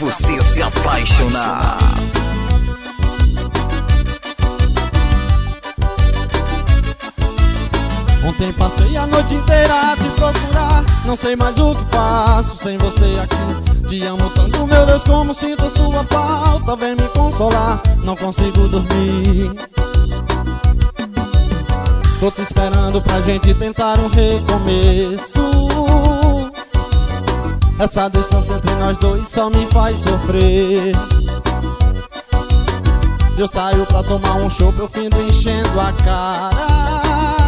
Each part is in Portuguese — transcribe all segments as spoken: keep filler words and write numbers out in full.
você se apaixonar. Ontem passei a noite inteira a te procurar, não sei mais o que faço sem você aqui. Te amo tanto, meu Deus, como sinto a sua falta. Vem me consolar, não consigo dormir. Tô te esperando pra gente tentar um recomeço. Essa distância entre nós dois só me faz sofrer. Se eu saio pra tomar um chopp, eu findo enchendo a cara.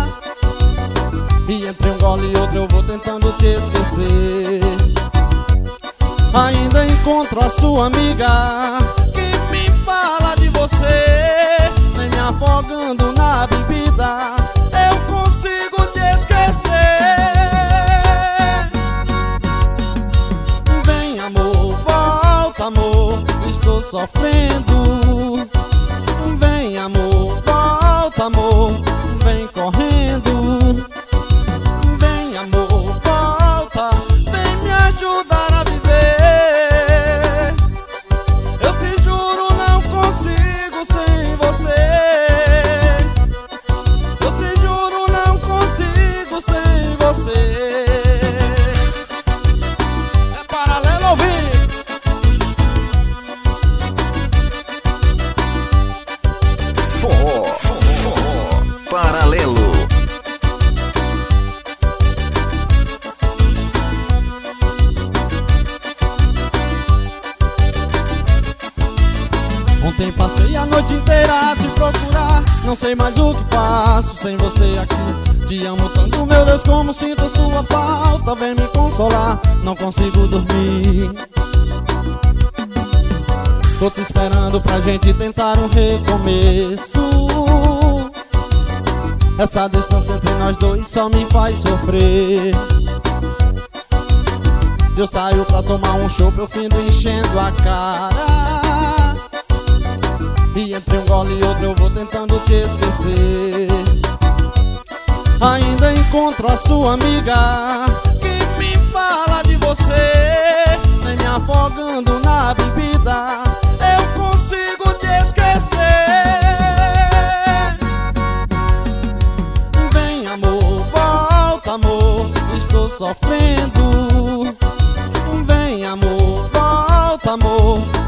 E entre um gole e outro eu vou tentando te esquecer. Ainda encontro a sua amiga que me fala de você. Nem me afogando na bebida eu consigo te esquecer. Vem amor, volta amor, estou sofrendo. Vem amor, volta amor, vem correndo. Vem amor, volta, vem me ajudar a viver. Eu te juro, não consigo sem você. Eu te juro, não consigo sem você. É Paralelo ao vivo. Forró, forró, Paralelo. Ontem passei a noite inteira a te procurar, não sei mais o que faço sem você aqui. Te amo tanto, meu Deus, como sinto a sua falta. Vem me consolar, não consigo dormir. Tô te esperando pra gente tentar um recomeço. Essa distância entre nós dois só me faz sofrer. Se eu saio pra tomar um chopp, eu findo enchendo a cara. E entre um gole e outro eu vou tentando te esquecer. Ainda encontro a sua amiga que me fala de você. Nem me afogando na bebida eu consigo te esquecer. Vem amor, volta amor, estou sofrendo. Vem amor, volta amor,